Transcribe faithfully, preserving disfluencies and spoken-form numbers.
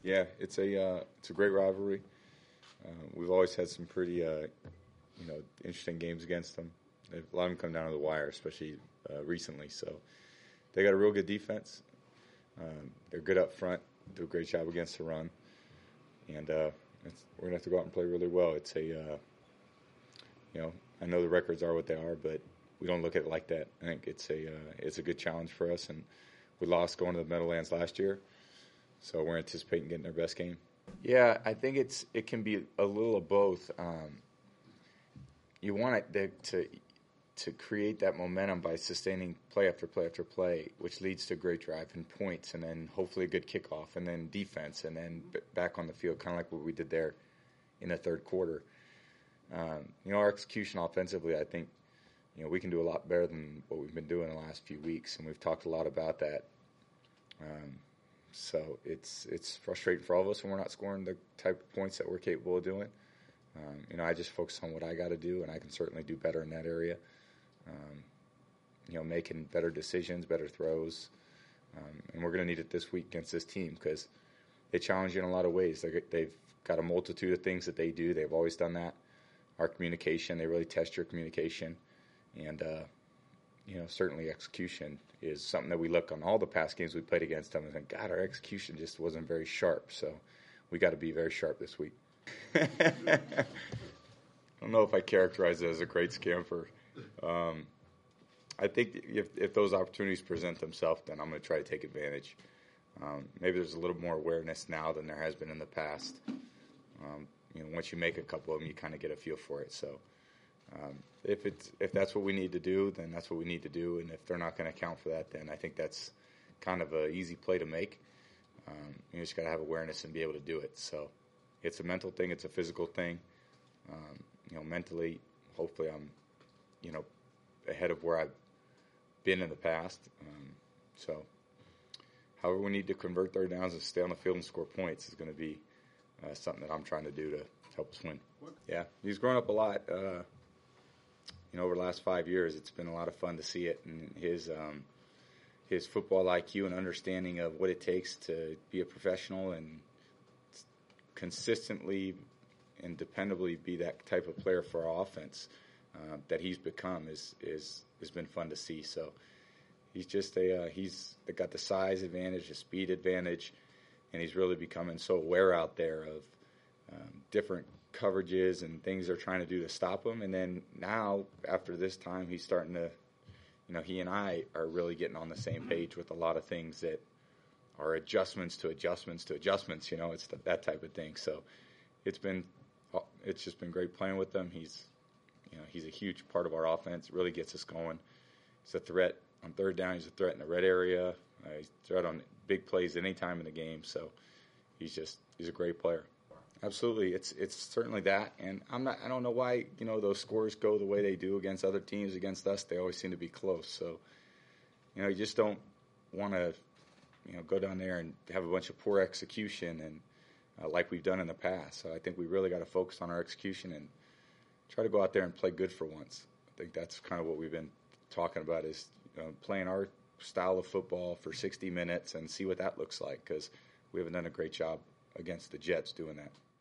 Yeah, it's a uh, it's a great rivalry. Uh, we've always had some pretty uh, you know interesting games against them. They've, a lot of them come down to the wire, especially uh, recently. So they got a real good defense. Um, they're good up front. Do a great job against the run, and uh, it's, we're gonna have to go out and play really well. It's a uh, you know I know the records are what they are, but we don't look at it like that. I think it's a uh, it's a good challenge for us, and we lost going to the Meadowlands last year, so we're anticipating getting their best game. Yeah, I think it's it can be a little of both. Um, you want it to to create that momentum by sustaining play after play after play, which leads to great drive and points, and then hopefully a good kickoff, and then defense, and then b- back on the field, kind of like what we did there in the third quarter. Um, you know, our execution offensively, I think, you know, we can do a lot better than what we've been doing the last few weeks, and we've talked a lot about that. Um, so it's it's frustrating for all of us when we're not scoring the type of points that we're capable of doing. Um, you know, I just focus on what I got to do, and I can certainly do better in that area. Um, you know, making better decisions, better throws, um, and we're going to need it this week against this team because they challenge you in a lot of ways. They're, they've got a multitude of things that they do. They've always done that. Our communication, they really test your communication, and uh, you know, certainly execution is something that we look on all the past games we played against them and think, God, our execution just wasn't very sharp. So we got to be very sharp this week. I don't know if I characterize it as a great scamper. Um, I think if if those opportunities present themselves, then I'm going to try to take advantage. Um, maybe there's a little more awareness now than there has been in the past. Um, you know, once you make a couple of them, you kind of get a feel for it. So um, if it's if that's what we need to do, then that's what we need to do. And if they're not going to account for that, then I think that's kind of an easy play to make. Um, you just got to have awareness and be able to do it. So it's a mental thing. It's a physical thing. Um, you know, mentally, hopefully I'm, you know, ahead of where I've been in the past. Um, so however we need to convert third downs and stay on the field and score points is going to be uh, something that I'm trying to do to help us win. Yeah, he's grown up a lot. Uh, you know, over the last five years, it's been a lot of fun to see it. And his um, his football I Q and understanding of what it takes to be a professional and consistently and dependably be that type of player for our offense uh, that he's become is is has been fun to see. So he's just a uh, he's got the size advantage, the speed advantage, and he's really becoming so aware out there of um, different coverages and things they're trying to do to stop him. And then now after this time, he's starting to, you know, he and I are really getting on the same page with a lot of things that are adjustments to adjustments to adjustments. You know, it's the, that type of thing. So it's been it's just been great playing with him. He's you know he's a huge part of our offense. Really gets us going. He's a threat on third down. He's a threat in the red area. Uh, he's a threat on big plays any time in the game. So he's just he's a great player. Absolutely, it's it's certainly that. And I'm not I don't know why you know those scores go the way they do against other teams. Against us, they always seem to be close. So you know you just don't want to you know go down there and have a bunch of poor execution and uh, like we've done in the past. So I think we really got to focus on our execution and try to go out there and play good for once. I think that's kind of what we've been talking about is you know, playing our style of football for sixty minutes and see what that looks like because we haven't done a great job against the Jets doing that.